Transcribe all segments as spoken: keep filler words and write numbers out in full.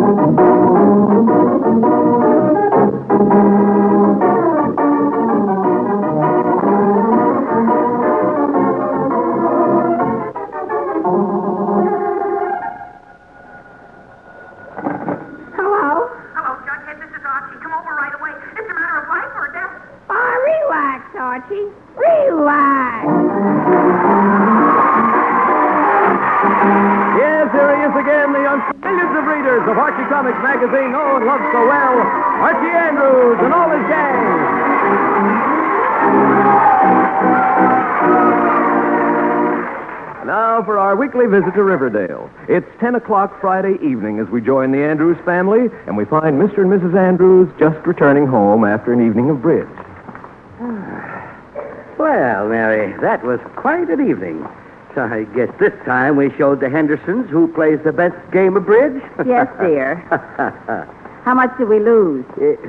Of Archie Comics magazine, known and loved so well, Archie Andrews and all his gang. Now for our weekly visit to Riverdale. It's ten o'clock Friday evening as we join the Andrews family, and we find Mister and Missus Andrews just returning home after an evening of bridge. Well, Mary, that was quite an evening. So I guess this time we showed the Hendersons who plays the best game of bridge. Yes, dear. How much did we lose?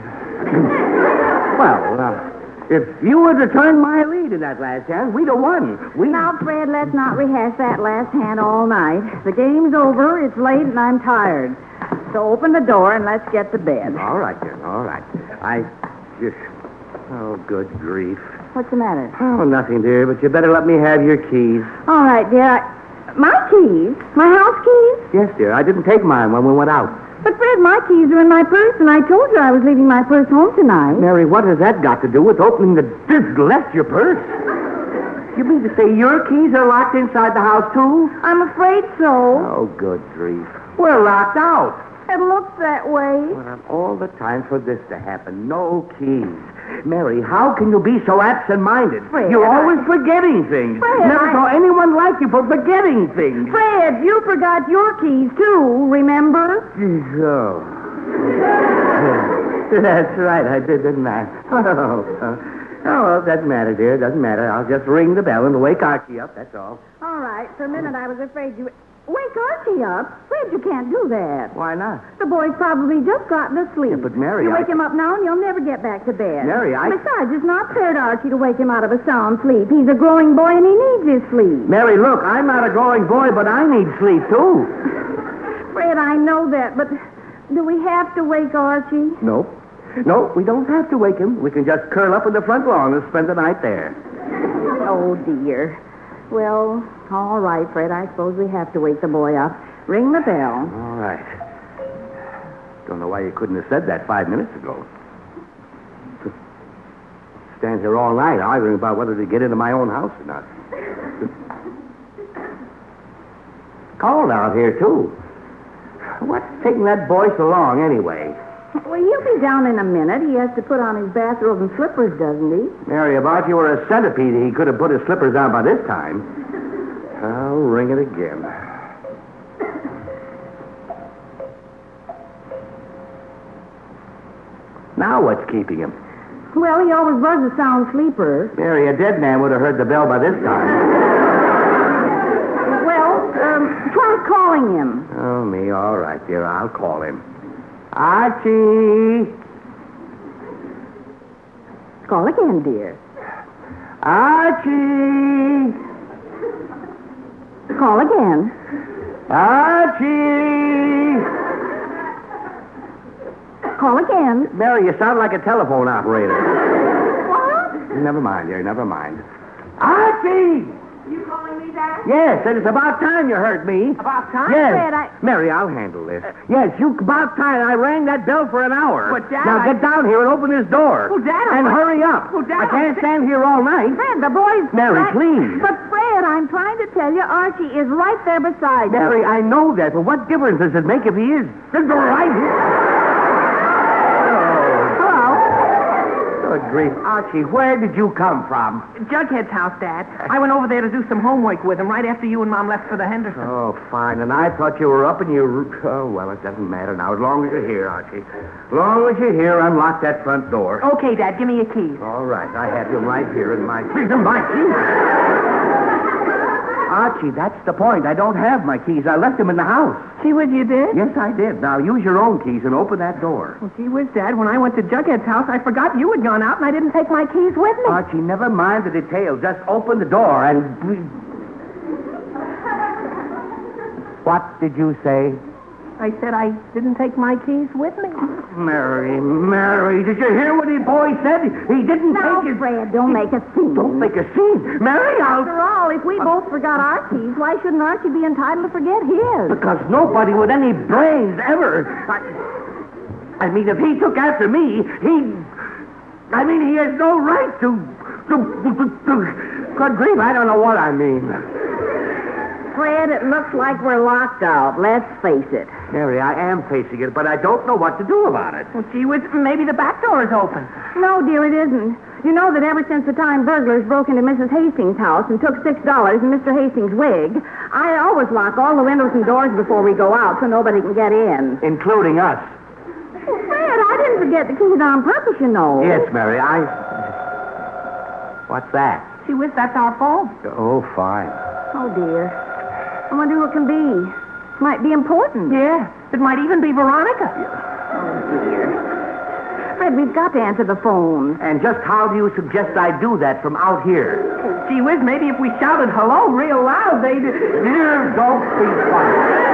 well, uh, if you had returned my lead in that last hand, we'd have won. We... Now, Fred, let's not rehash that last hand all night. The game's over, it's late, and I'm tired. So open the door and let's get to bed. All right, dear, all right. I just... Oh, good grief. What's the matter? Oh, nothing, dear, but you better let me have your keys. All right, dear. I... My keys? My house keys? Yes, dear. I didn't take mine when we went out. But, Fred, my keys are in my purse, and I told you I was leaving my purse home tonight. Mary, what has that got to do with opening the... left your purse? You mean to say your keys are locked inside the house, too? I'm afraid so. Oh, good grief. We're locked out. It looks that way. Well, all the time for this to happen. No keys. Mary, how can you be so absent-minded? Fred, You're I... always forgetting things. Fred, Never I... saw anyone like you for forgetting things. Fred, you forgot your keys, too, remember? Oh. That's right, I did, didn't I? Oh, oh. Oh, well, doesn't matter, dear. Doesn't matter. I'll just ring the bell and wake Archie up, that's all. All right. For a minute, I was afraid you... Wake Archie up? Fred, you can't do that. Why not? The boy's probably just gotten to sleep. Yeah, but Mary, You I... wake him up now and you'll never get back to bed. Mary, I... Besides, it's not fair to Archie to wake him out of a sound sleep. He's a growing boy and he needs his sleep. Mary, look, I'm not a growing boy, but I need sleep, too. Fred, I know that, but do we have to wake Archie? No. No, we don't have to wake him. We can just curl up in the front lawn and spend the night there. Oh, dear. Well, all right, Fred. I suppose we have to wake the boy up. Ring the bell. All right. Don't know why you couldn't have said that five minutes ago. Stand here all night arguing about whether to get into my own house or not. Cold out here, too. What's taking that boy so long, anyway? Well, he'll be down in a minute. He has to put on his bathrobe and slippers, doesn't he? Mary, if Archie were a centipede, he could have put his slippers on by this time. I'll ring it again. Now what's keeping him? Well, he always was a sound sleeper. Mary, a dead man would have heard the bell by this time. Well, um, try calling him. Oh, me, all right, dear. I'll call him. Archie! Call again, dear. Archie! Call again. Archie! Call again. Mary, you sound like a telephone operator. What? Never mind, dear, never mind. Archie! You calling me, Dad? Yes, and it's about time you heard me. About time? Yes. Fred, I... Mary, I'll handle this. Uh, yes, you about time. I rang that bell for an hour. But, Dad, Now I... get down here and open this door. Oh, Dad, And I... hurry up. Oh, Dad, I can't I... stand here all night. Fred, the boy's... Mary, right... please. But, Fred, I'm trying to tell you, Archie is right there beside you. Mary, I know that, but what difference does it make if he is? Just right here. Good grief. Archie, where did you come from? Jughead's house, Dad. I went over there to do some homework with him right after you and Mom left for the Henderson. Oh, fine. And I thought you were up and you... Oh, well, it doesn't matter now. As long as you're here, Archie. As long as you're here, unlock that front door. Okay, Dad. Give me your keys. All right. I have them right here in my... In my keys? Archie, that's the point. I don't have my keys. I left them in the house. Gee whiz, you did? Yes, I did. Now, use your own keys and open that door. Well, gee whiz, Dad. When I went to Jughead's house, I forgot you had gone out and I didn't take my keys with me. Archie, never mind the details. Just open the door and... What did you say? I said I didn't take my keys with me. Mary, Mary, did you hear what the boy said? He didn't Now, take his... Fred, don't make a scene. Don't make a scene. Mary, I'll... After all, if we both forgot our keys, why shouldn't Archie be entitled to forget his? Because nobody with any brains ever... I, I mean, if he took after me, he... I mean, he has no right to... to, to, to, to good grief, I don't know what I mean. Fred, it looks like we're locked out. Let's face it. Mary, I am facing it, but I don't know what to do about it. Well, gee whiz, maybe the back door is open. No, dear, it isn't. You know that ever since the time burglars broke into Missus Hastings' house and took six dollars and Mister Hastings' wig, I always lock all the windows and doors before we go out so nobody can get in. Including us. Well, Fred, I didn't forget the keys on purpose, you know. Yes, Mary, I... What's that? Gee whiz, that's our phone. Oh, fine. Oh, dear. I wonder who it can be. Might be important. Yeah, it might even be Veronica. Oh, dear. Fred, we've got to answer the phone. And just how do you suggest I do that from out here? Gee whiz, maybe if we shouted hello real loud, they'd... Dear, don't be funny.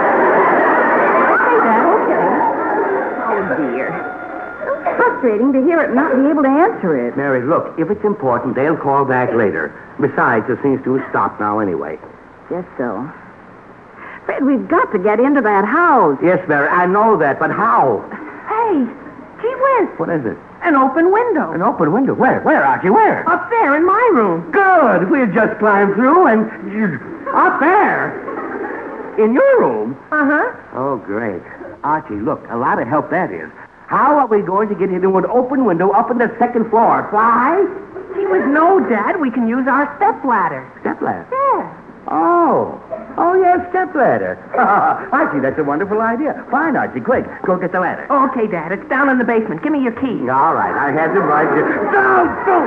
Okay, Dad, okay. Oh, dear. It's frustrating to hear it and not be able to answer it. Mary, look, if it's important, they'll call back later. Besides, it seems to have stopped now anyway. Guess so. Fred, we've got to get into that house. Yes, Mary, I know that, but how? Hey, gee whiz, What is it? an open window. An open window. Where? Where, Archie? Where? Up there in my room. Good. We'll just climb through and... Up there? In your room? Uh-huh. Oh, great. Archie, look, a lot of help that is. How are we going to get into an open window up on the second floor? Fly? Gee whiz, no, Dad, we can use our step ladder. Step ladder. Yeah. Oh. Oh, yes, step ladder. Archie, that's a wonderful idea. Fine, Archie. Quick, go get the ladder. Okay, Dad, it's down in the basement. Give me your key. All right, I have them right here. Don't, don't.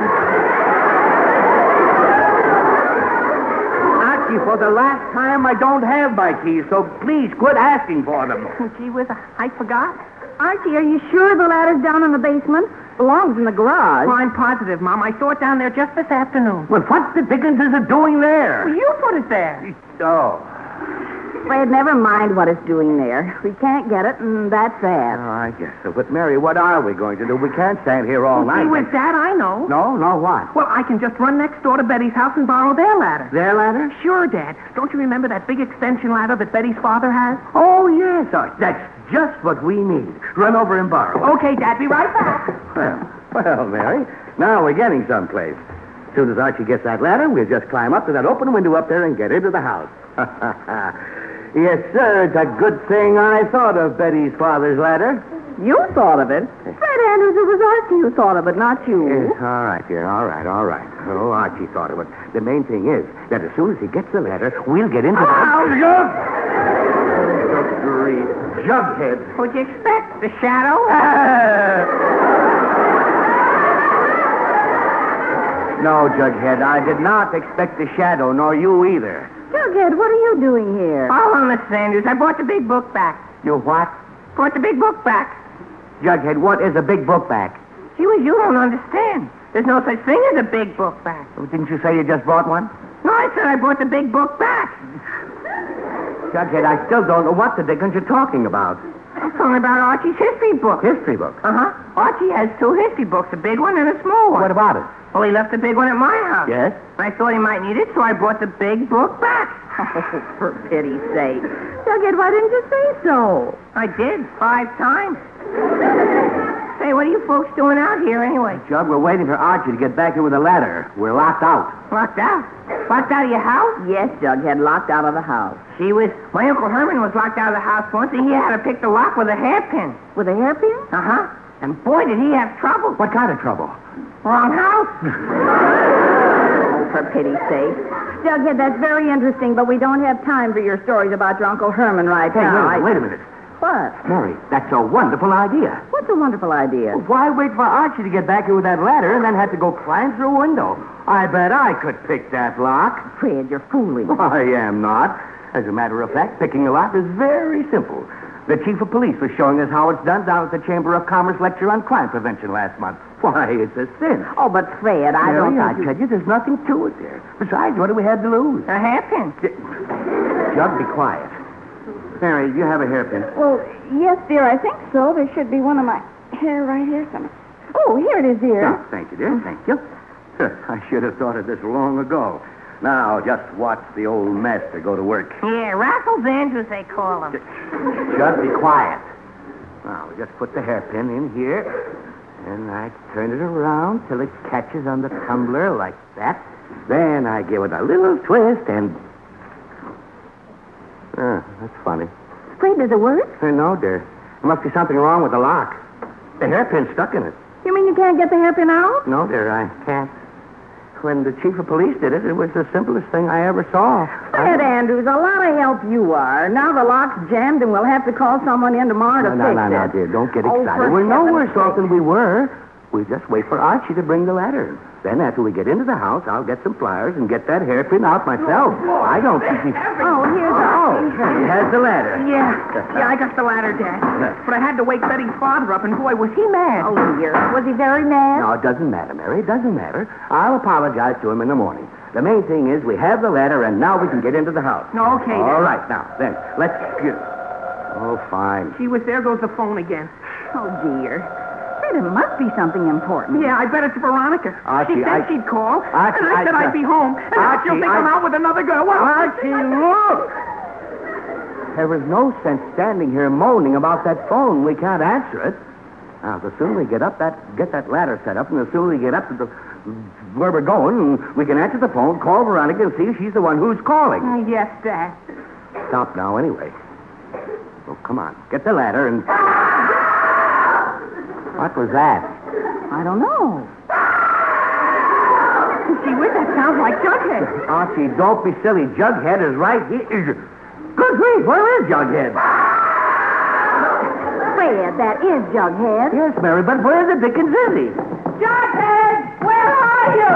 Archie, for the last time, I don't have my keys, so please quit asking for them. Gee whiz, I forgot. Archie, are you sure the ladder's down in the basement? Belongs in the garage. Well, I'm positive, Mom. I saw it down there just this afternoon. Well, what the dickens is it doing there? Well, you put it there. Oh. Fred, never mind what it's doing there. We can't get it, and that's that. Oh, I guess so. But, Mary, what are we going to do? We can't stand here all night. Gee whiz, Dad, I know. No, no, what? Well, I can just run next door to Betty's house and borrow their ladder. Their ladder? Sure, Dad. Don't you remember that big extension ladder that Betty's father has? Oh, yes. Oh, that's just what we need. Run over and borrow it. Okay, Dad, be right back. Well, well, Mary, now we're getting someplace. As soon as Archie gets that ladder, we'll just climb up to that open window up there and get into the house. Yes, sir, it's a good thing I thought of Betty's father's ladder. You thought of it. Fred Andrews, it was Archie who thought of it, not you. Yes, all right, dear, all right, all right. Oh, Archie thought of it. The main thing is that as soon as he gets the ladder, we'll get into the... Oh, Jug! Good grief. Jughead. What'd you expect? The shadow? No, Jughead, I did not expect the shadow, nor you either. Jughead, what are you doing here? Oh, Miss Sanders, I brought the big book back. You what? Brought the big book back. Jughead, what is a big book back? Gee whiz, you don't understand. There's no such thing as a big book back. Oh, didn't you say you just brought one? No, I said I brought the big book back. Jughead, I still don't know what the dickens you're talking about. I'm talking about Archie's history book. History book? Uh-huh. Archie has two history books, a big one and a small one. What about it? Well, he left the big one at my house. Yes? I thought he might need it, so I brought the big book back. Oh, for pity's sake. Jughead, why didn't you say so? I did, five times. Say, what are you folks doing out here anyway? Jug, we're waiting for Archie to get back here with a ladder. We're locked out. Locked out? Locked out of your house? Yes, Jughead, locked out of the house. She was... My Uncle Herman was locked out of the house once, and he had to pick the lock with a hairpin. With a hairpin? Uh-huh. And boy, did he have trouble. What kind of trouble? Wrong house. Oh, for pity's sake. Jughead, that's very interesting, but we don't have time for your stories about your Uncle Herman right Hey, now. wait, I- wait a minute. What? Mary, that's a wonderful idea. What's a wonderful idea? Why wait for Archie to get back here with that ladder and then have to go climb through a window? I bet I could pick that lock. Fred, you're fooling. I am not. As a matter of fact, picking a lock is very simple. The chief of police was showing us how it's done down at the Chamber of Commerce lecture on crime prevention last month. Why, it's a sin. Oh, but Fred, I Mary, don't I think you... tell you, there's nothing to it there. Besides, what do we have to lose? A hairpin. Jug, be quiet. Mary, do you have a hairpin? Well, yes, dear, I think so. There should be one of my hair right here somewhere. Oh, here it is, dear. Oh, thank you, dear. Thank you. I should have thought of this long ago. Now, just watch the old master go to work. Yeah, Raffles Andrews, they call him. Just be quiet. Now, we just put the hairpin in here, and I turn it around till it catches on the tumbler like that. Then I give it a little twist, and... Ah, that's funny. Fred, does it work? Uh, no, dear. There must be something wrong with the lock. The hairpin's stuck in it. You mean you can't get the hairpin out? No, dear, I can't. When the chief of police did it, it was the simplest thing I ever saw. Fred Andrews, a lot of help you are. Now the lock's jammed, and we'll have to call someone in tomorrow No, to no, fix no, it. no, dear, don't get Oh, excited. for We're no heaven's worse off sake. than we were. We just wait for Archie to bring the ladder. Then after we get into the house, I'll get some pliers and get that hairpin out myself. I don't think he... Oh, here's Oh, Archie. he has the ladder. Yeah, yeah, I got the ladder, Dad. But I had to wake Betty's father up, and boy, was he mad. Oh, dear. Was he very mad? No, it doesn't matter, Mary. It doesn't matter. I'll apologize to him in the morning. The main thing is we have the ladder, and now we can get into the house. Okay, Dad. All right, now, then, let's get... Oh, fine. Gee whiz, there goes the phone again. Oh, dear. Fred, it must be something important. Yeah, I bet it's Veronica. Archie, she said I- she'd call, Archie, and I said I- I'd be home. And now she'll Archie, think I... am I- out with another girl. Well, Archie, look! There is no sense standing here moaning about that phone. We can't answer it. Now, the sooner we get up that get that ladder set up, and the sooner we get up to the where we're going, we can answer the phone, call Veronica, and see if she's the one who's calling. Oh, yes, Dad. Stop now, anyway. Oh, come on, get the ladder and. What was that? I don't know. Gee whiz, that sounds like Jughead. Archie, don't be silly. Jughead is right here. Good grief, where is Jughead? Fred, that is Jughead. Yes, Mary, but where the dickens is he? Jughead, where are you?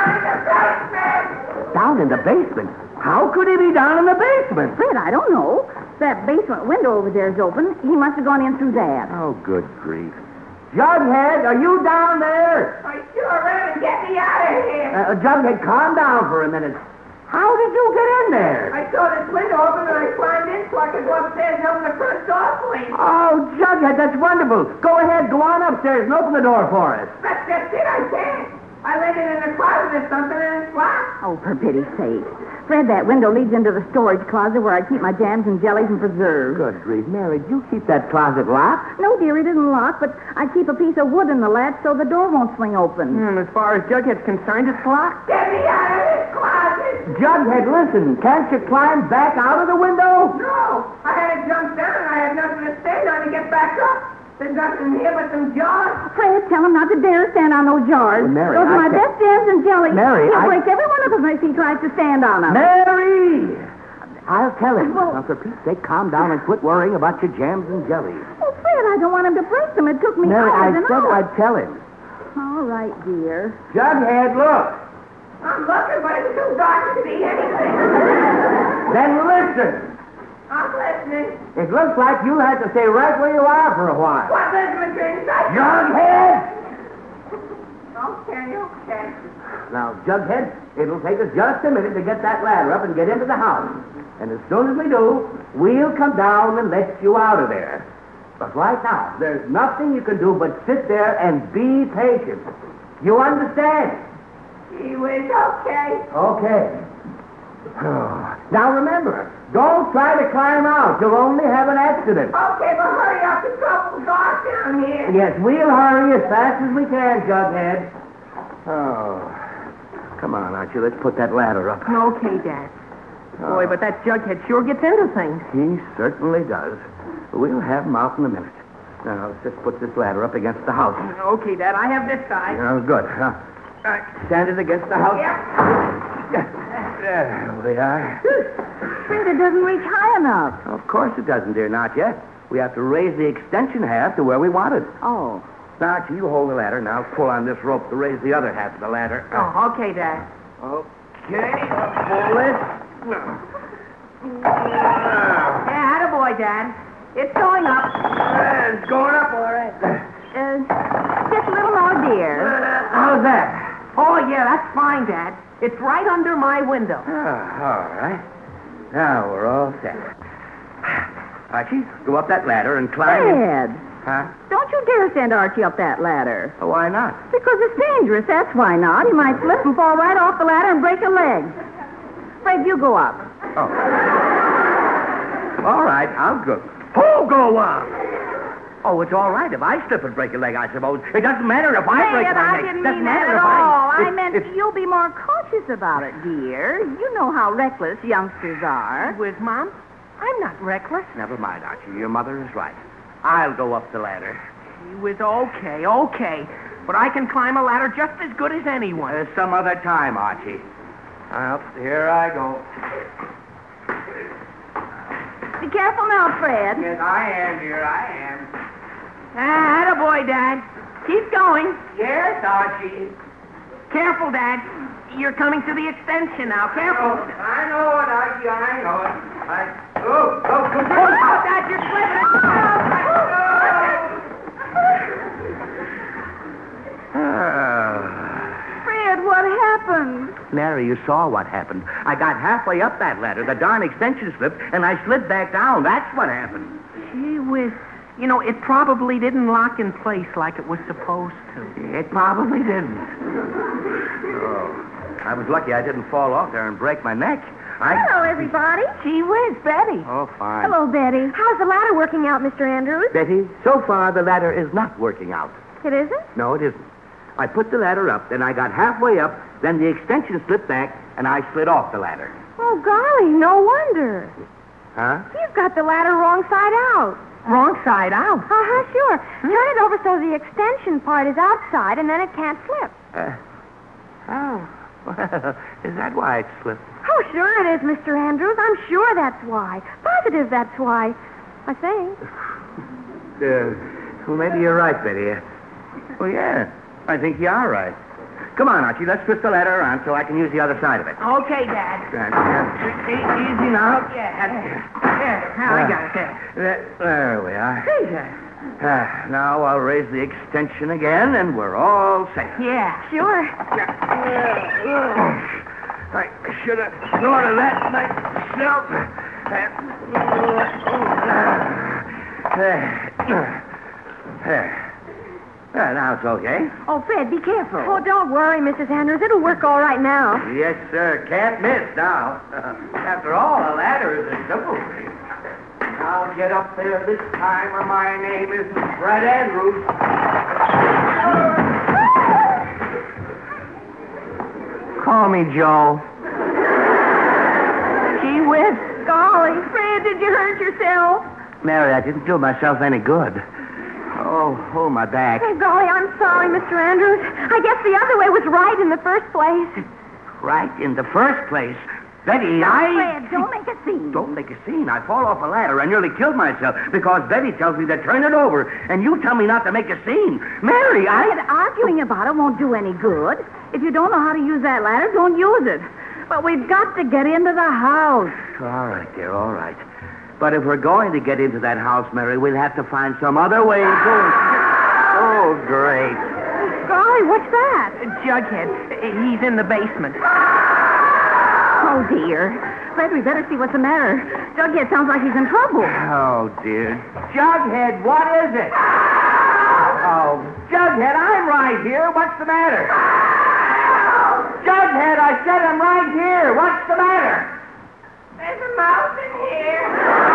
Down in the basement. How could he be down in the basement? Fred, I don't know. That basement window over there is open. He must have gone in through that. Oh, good grief. Jughead, are you down there? I sure am. Get me out of here. Uh, Jughead, calm down for a minute. How did you get in there? I saw this window open and I climbed in so I could go upstairs and open the front door, please. Oh, Jughead, that's wonderful. Go ahead, go on upstairs and open the door for us. That's just it, I can't. I laid it in the closet or something and it's locked. Oh, for pity's sake. Fred, that window leads into the storage closet where I keep my jams and jellies and preserves. Good grief, Mary, do you keep that closet locked? No, dear, it isn't locked, but I keep a piece of wood in the latch so the door won't swing open. And as far as Jughead's concerned, it's locked. Get me out of this closet. Jughead, listen, can't you climb back out of the window? No, I had to jump down and I had nothing to stand on to get back up. There's nothing here but some jars. Fred, tell him not to dare stand on those jars. Well, Mary, those are I my can't- best jams and jellies. Mary, He'll I- break every one of them if he tries to stand on them. Mary! I'll tell him. Well- Now, for Pete's sake, calm down and quit worrying about your jams and jellies. Oh, Fred, I don't want him to break them. It took me Mary, I hours and said hours. I'd tell him. All right, dear. Jughead, look. I'm looking, but it's too dark to see anything. Then listen. I'm listening. It looks like you'll have to stay right where you are for a while. What listening to inside? Jughead! Okay, okay. Now, Jughead, it'll take us just a minute to get that ladder up and get into the house. And as soon as we do, we'll come down and let you out of there. But right now, there's nothing you can do but sit there and be patient. You understand? Gee whiz, okay. Okay. Now remember, don't try to climb out. You'll only have an accident. Okay, but hurry up. The trouble's dark down here. Yes, we'll hurry as fast as we can, Jughead. Oh. Come on, Archie, let's put that ladder up. Okay, Dad. Boy, but that Jughead sure gets into things. He certainly does. We'll have him out in a minute. Now, let's just put this ladder up against the house. Okay, Dad, I have this side. Oh, good. Now, uh, stand it against the house. Yep. There we are. Fred, it doesn't reach high enough. Of course it doesn't, dear, not yet. We have to raise the extension half to where we want it. Oh. Now, Archie, you hold the ladder, and I'll pull on this rope to raise the other half of the ladder. Oh, okay, Dad. Okay, pull this. Yeah, attaboy, Dad. It's going up. It's going up, all right. Uh, just a little more, dear. How's that? Oh, yeah, that's fine, Dad. It's right under my window. Ah, all right. Now we're all set. Archie, go up that ladder and climb in. Fred, Huh? don't you dare send Archie up that ladder. Oh, why not? Because it's dangerous, that's why not. He might slip and fall right off the ladder and break a leg. Fred, you go up. Oh. All right, I'll go. Who go up? Oh, it's all right if I slip and break a leg, I suppose. It doesn't matter if I break Fred, my I leg. didn't Doesn't mean that matter at if I- all. I if- meant if- you'll be more cautious about it, dear. You know how reckless youngsters are. With Mom? I'm not reckless. Never mind, Archie. Your mother is right. I'll go up the ladder. He was okay, okay. But I can climb a ladder just as good as anyone. Uh, some other time, Archie. Well, here I go. Be careful now, Fred. Yes, I am, dear. I am. Ah, attaboy, Dad. Keep going. Yes, Archie. Careful, Dad. You're coming to the extension now. Careful. I know it, Archie. I know it. I... Oh, oh, oh, Oh, Dad, you're Fred, what happened? Mary, you saw what happened. I got halfway up that ladder. The darn extension slipped, and I slid back down. That's what happened. Gee whiz. You know, it probably didn't lock in place like it was supposed to. It probably didn't. Oh, I was lucky I didn't fall off there and break my neck. I... Hello, everybody. Gee whiz, Betty. Oh, fine. Hello, Betty. How's the ladder working out, Mister Andrews? Betty, so far the ladder is not working out. It isn't? No, it isn't. I put the ladder up, then I got halfway up, then the extension slipped back, and I slid off the ladder. Oh, golly, no wonder. Huh? You've got the ladder wrong side out. Wrong side out. Uh-huh, sure. Turn it over so the extension part is outside, and then it can't slip. Uh, oh, well, is that why it slipped? Oh, sure it is, Mister Andrews. I'm sure that's why. Positive that's why. I think. Uh, well, maybe you're right, Betty. Well, yeah, I think you are right. Come on, Archie, let's twist the ladder around so I can use the other side of it. Okay, Dad. Right, yeah. E- Easy now. Yeah. Yeah, now I got it there. There, there we are. Hey, Dad. Ah, now I'll raise the extension again, and we're all safe. Yeah. Sure. I should have thought of that myself. There. Well, now it's okay. Oh, Fred, be careful. Oh, don't worry, Missus Andrews. It'll work all right now. Yes, sir. Can't miss now. After all, a ladder is a simple thing. I'll get up there this time, or my name isn't Fred Andrews. Call me Joe. Gee whiz. Golly, Fred, did you hurt yourself? Mary, I didn't do myself any good. Oh, oh, my back. Oh, golly, I'm sorry, Mister Andrews. I guess the other way was right in the first place. Right in the first place. Betty, I... Fred, don't make a scene. Don't make a scene. I fall off a ladder. I nearly killed myself because Betty tells me to turn it over, and you tell me not to make a scene. Mary, I... Fred, arguing about it won't do any good. If you don't know how to use that ladder, don't use it. But we've got to get into the house. All right, dear, all right. But if we're going to get into that house, Mary, we'll have to find some other way of going. Oh, great. Golly, what's that? Jughead. He's in the basement. Oh, dear. Fred, we better see what's the matter. Jughead sounds like he's in trouble. Oh, dear. Jughead, what is it? Oh, Jughead, I'm right here. What's the matter? Jughead, I said I'm right here. What's the matter? There's a mouse in here.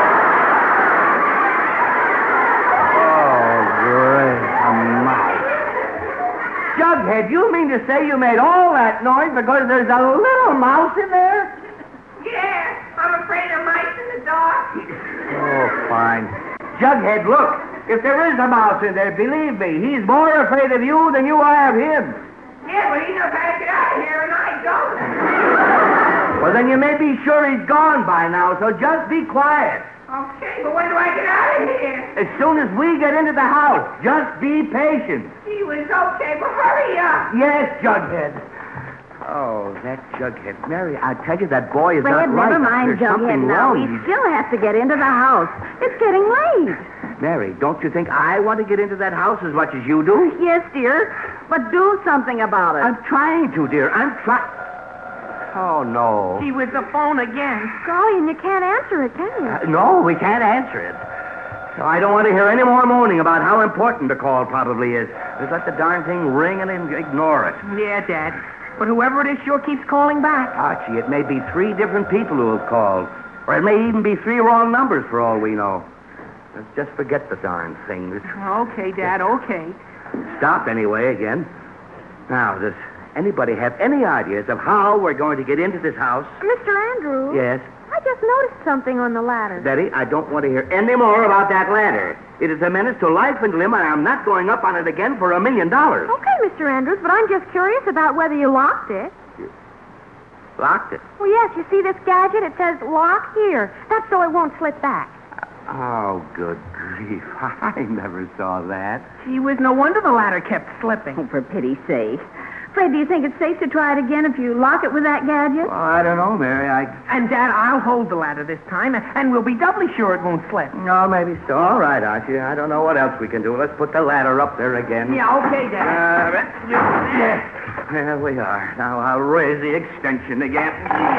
Oh, great. A mouse. Jughead, you mean to say you made all that noise because there's a little mouse in there? Yeah, I'm afraid of mice in the dark. Oh, fine. Jughead, look. If there is a mouse in there, believe me, he's more afraid of you than you are of him. Yeah, but he knows how to get out of here, and I don't. Well, then you may be sure he's gone by now, so just be quiet. Okay, but when do I get out of here? As soon as we get into the house, just be patient. Gee whiz, okay, but hurry up. Yes, Jughead. Oh, that Jughead. Mary, I tell you, that boy is Fred, not right. never mind, There's Jughead. something Now, wrong. we still have to get into the house. It's getting late. Mary, don't you think I want to get into that house as much as you do? Yes, dear, but do something about it. I'm trying to, dear. I'm trying. Oh, no. Gee whiz, the phone again. Golly, and you can't answer it, can you? Uh, no, we can't answer it. I don't want to hear any more moaning about how important the call probably is. Just let the darn thing ring and ignore it. Yeah, Dad. But whoever it is sure keeps calling back. Archie, it may be three different people who have called. Or it may even be three wrong numbers for all we know. Let's just forget the darn thing. It's Okay, Dad, okay. stopped anyway again. Now, does anybody have any ideas of how we're going to get into this house? Mister Andrews? Yes? I just noticed something on the ladder. Betty, I don't want to hear any more about that ladder. It is a menace to life and limb, and I'm not going up on it again for a million dollars. Okay, Mister Andrews, but I'm just curious about whether you locked it. Locked it. Well, yes, you see this gadget? It says lock here. That's so it won't slip back. Oh, good grief. I never saw that. Gee whiz, no wonder the ladder kept slipping. Oh, for pity's sake. Fred, do you think it's safe to try it again if you lock it with that gadget? Well, I don't know, Mary. I... And, Dad, I'll hold the ladder this time, and we'll be doubly sure it won't slip. No, maybe so. All right, Archie. I don't know what else we can do. Let's put the ladder up there again. Yeah, okay, Dad. Uh, yes. There we are. Now I'll raise the extension again.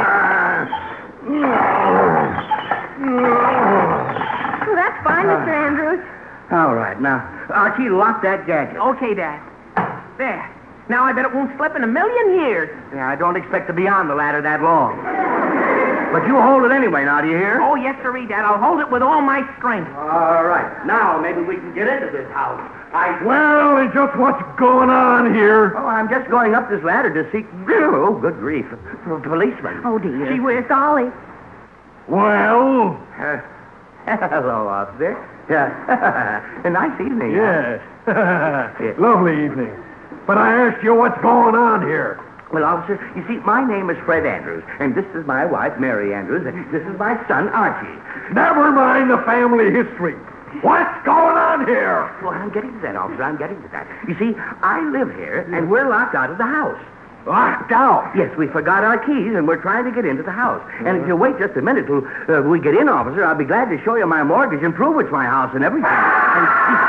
Oh, that's fine, Mister Andrews. All right. Now, Archie, lock that gadget. Okay, Dad. There. Now I bet it won't slip in a million years. Yeah, I don't expect to be on the ladder that long. But you hold it anyway, now, do you hear? Oh, yes, sirree, Dad. I'll hold it with all my strength. All right. Now maybe we can get into this house. I... Well, just what's going on here? Oh, I'm just going up this ladder to seek... Oh, good grief. For a policeman. Oh, dear. Gee whiz. Dolly. Well, Uh, hello, officer. Yeah. A nice evening. yes. Yes. Lovely evening. But I asked you what's going on here. Well, officer, you see, my name is Fred Andrews, and this is my wife, Mary Andrews, and this is my son, Archie. Never mind the family history. What's going on here? Well, I'm getting to that, officer. I'm getting to that. You see, I live here, and we're locked out of the house. Locked out. Yes, we forgot our keys, and we're trying to get into the house. And if you wait just a minute till uh, we get in, officer, I'll be glad to show you my mortgage and prove it's my house and everything. And...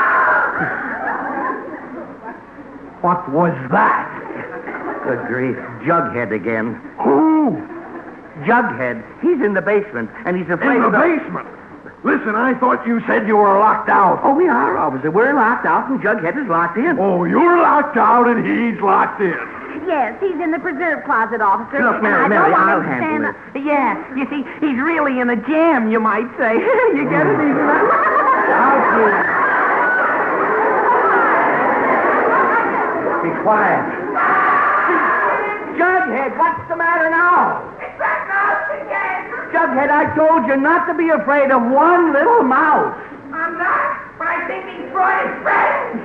What was that? Good grief. Jughead again. Who? Jughead. He's in the basement, and he's afraid In the of... basement. Listen, I thought you said you were locked out. Oh, we are, officer. We're locked out, and Jughead is locked in. Oh, you're locked out and he's locked in. Yes, he's in the preserve closet, officer. Look, Mary, I Mary, don't want I'll him to handle stand it. up- Yeah, you see, he's really in a jam, you might say. You get it? He's Be quiet. Jughead, what's the matter now? It's that mouse again. Jughead, I told you not to be afraid of one little mouse. I'm not, but I think he's brought his friends.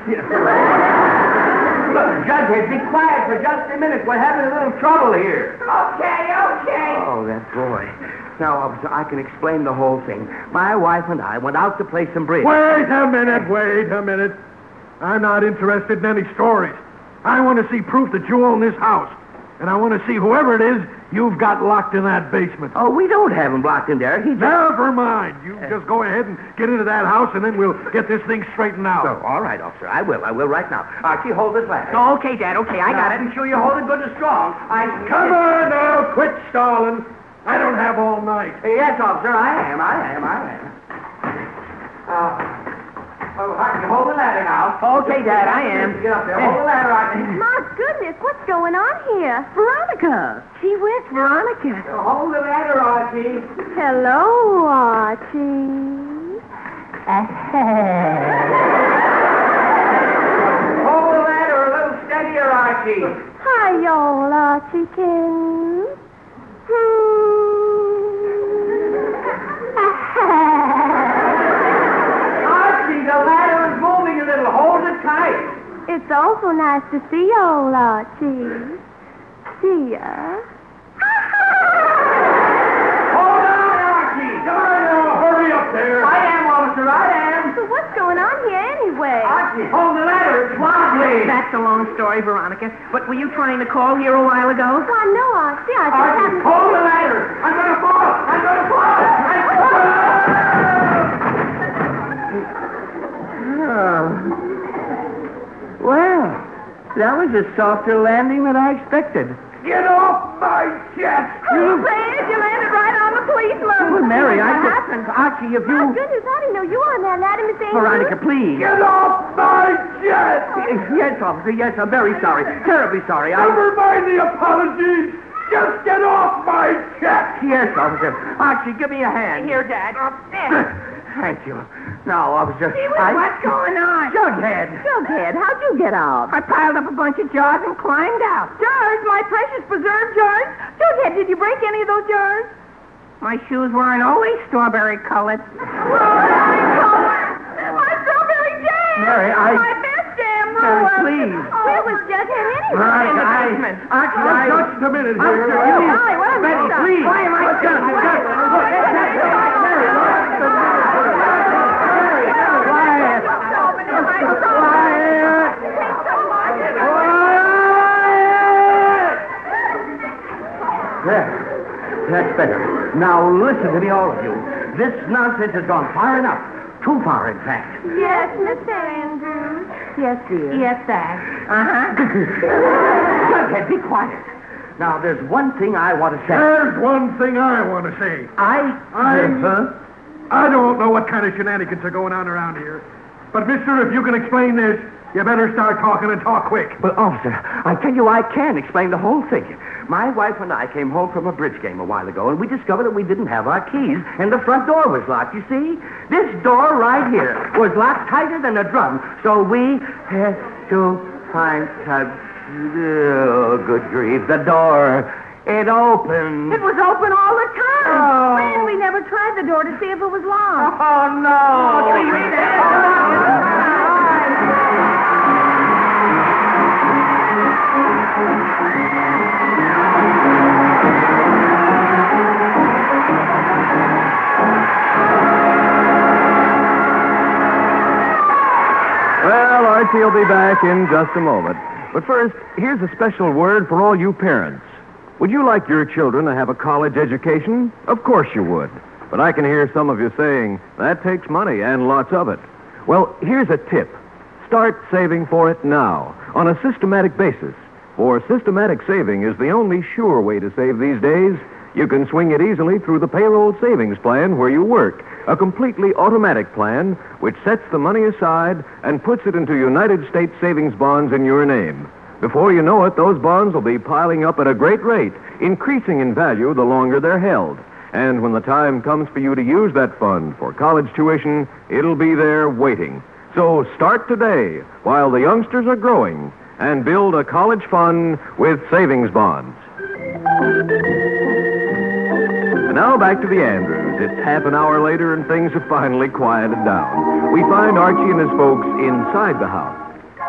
Look, Jughead, be quiet for just a minute. We're having a little trouble here. Okay, okay. Oh, that boy. Now, officer, I can explain the whole thing. My wife and I went out to play some bridge. Wait a minute, wait a minute. I'm not interested in any stories. I want to see proof that you own this house. And I want to see whoever it is you've got locked in that basement. Oh, we don't have him locked in there. He just... Never mind. You just go ahead and get into that house, and then we'll get this thing straightened out. Oh, all right, officer. I will. I will right now. Archie, hold this ladder. Okay, Dad, okay, I got Now, it. Be sure you hold it good and strong. I... Come on now, quit stalling. I don't have all night. Yes, officer, I am. I am. I am. Uh, oh, Archie, hold the ladder now. Okay, Dad, I am. Get up there. Hold the ladder, Archie. My goodness, what's going on here? Veronica. Gee whiz, Veronica. Hold the ladder, Archie. Hello, Archie. Hold the ladder a little steadier, Archie. Hi, y'all, Archie-kins. Archie, the ladder is moving a little. Hold it tight. It's awful nice to see y'all, Archie. See ya. Hold on, Archie. Come on now, hurry up there. I am, officer. I am. So what's going on here anyway? Archie, hold the ladder. It's wobbly. That's a long story, Veronica. But were you trying to call here a while ago? Why, no, Archie. I just Archie, happened... hold the ladder. I'm going to fall. I'm going to fall. I'm Well, that was a softer landing than I expected. Get off my chest. Oh, Fred, you landed right on the policeman. Well, Mary, I What just... happened? Archie, if My you... goodness, I didn't know you were on that ladder, Miss Andrews. Veronica, please. Get off my jet! Yes, officer, yes, I'm very sorry. Terribly sorry. I... Never mind the apologies. Just get off my jet! Yes, officer. Archie, give me a hand. Here, Dad. Oh, there. Thank you. Now, officer, I... What's going on? Jughead. Jughead, how'd you get out? I piled up a bunch of jars and climbed out. Jars, my precious preserve jars. Jughead, did you break any of those jars? My shoes weren't always strawberry colored. Strawberry color. My strawberry jam. Mary, I- My best jam Mary, ruined. please. Oh, where was Jughead anyway? Veronica, I... basement. Archie, Now, I... just a minute Officer, here. give me... Golly, what a Betty, mess up. please. Why am I- Look, just- just- look, There. That's better. Now, listen to me, all of you. This nonsense has gone far enough. Too far, in fact. Yes, Mister Andrews. Yes, dear. Yes, Dad. Uh-huh. Jughead, be quiet. Now, there's one thing I want to say. There's one thing I want to say. I... I- Huh? I don't know what kind of shenanigans are going on around here. But, mister, if you can explain this, you better start talking and talk quick. Well, officer, I tell you, I can explain the whole thing. My wife and I came home from a bridge game a while ago, and we discovered that we didn't have our keys, and the front door was locked. You see? This door right here was locked tighter than a drum, so we had to find... Uh, oh, good grief, the door. It opened. It was open all the time. Oh. Man, we never tried the door to see if it was locked. Oh, no. Well, Archie will be back in just a moment. But first, here's a special word for all you parents. Would you like your children to have a college education? Of course you would. But I can hear some of you saying, that takes money and lots of it. Well, here's a tip. Start saving for it now, on a systematic basis. For systematic saving is the only sure way to save these days. You can swing it easily through the payroll savings plan where you work, a completely automatic plan which sets the money aside and puts it into United States savings bonds in your name. Before you know it, those bonds will be piling up at a great rate, increasing in value the longer they're held. And when the time comes for you to use that fund for college tuition, it'll be there waiting. So start today while the youngsters are growing and build a college fund with savings bonds. And now back to the Andrews. It's half an hour later and things have finally quieted down. We find Archie and his folks inside the house.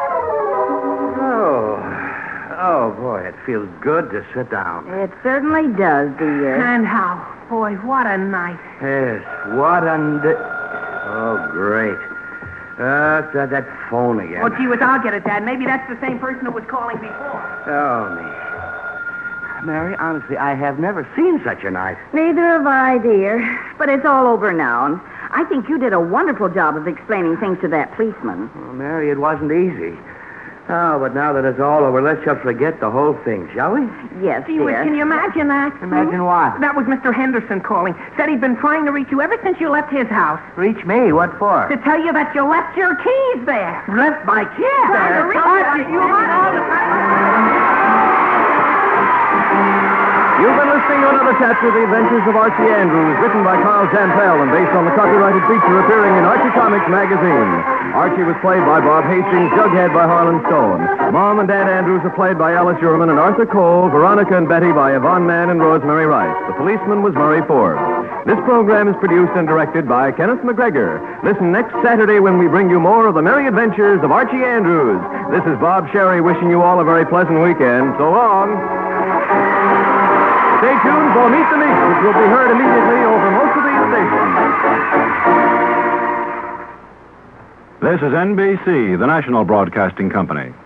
Oh, oh, boy, it feels good to sit down. It certainly does, dear. And how? Boy, what a night. Yes, what under... Oh, great. Uh, it's, uh, that phone again. Oh, gee whiz, I'll get it, Dad. Maybe that's the same person who was calling before. Oh, me. Mary, honestly, I have never seen such a night. Neither have I, dear. But it's all over now. And I think you did a wonderful job of explaining things to that policeman. Well, Mary, it wasn't easy. Oh, but now that it's all over, let's just forget the whole thing, shall we? Yes, Gee whiz, dear. can you imagine that? Imagine what? That was Mister Henderson calling. Said he'd been trying to reach you ever since you left his house. Reach me? What for? To tell you that you left your keys there. Left my kid Trying to there. reach Archie, you. you want all the You've been listening to another chapter of The Adventures of Archie Andrews, written by Carl Jantel and based on the copyrighted feature appearing in Archie Comics magazine. Archie was played by Bob Hastings, Jughead by Harlan Stone. Mom and Dad Andrews are played by Alice Sherman and Arthur Cole, Veronica and Betty by Yvonne Mann and Rosemary Rice. The policeman was Murray Forbes. This program is produced and directed by Kenneth McGregor. Listen next Saturday when we bring you more of the merry adventures of Archie Andrews. This is Bob Sherry wishing you all a very pleasant weekend. So long. Stay tuned for Meet the Meek, which will be heard immediately over most of these stations. This is N B C, the national broadcasting company.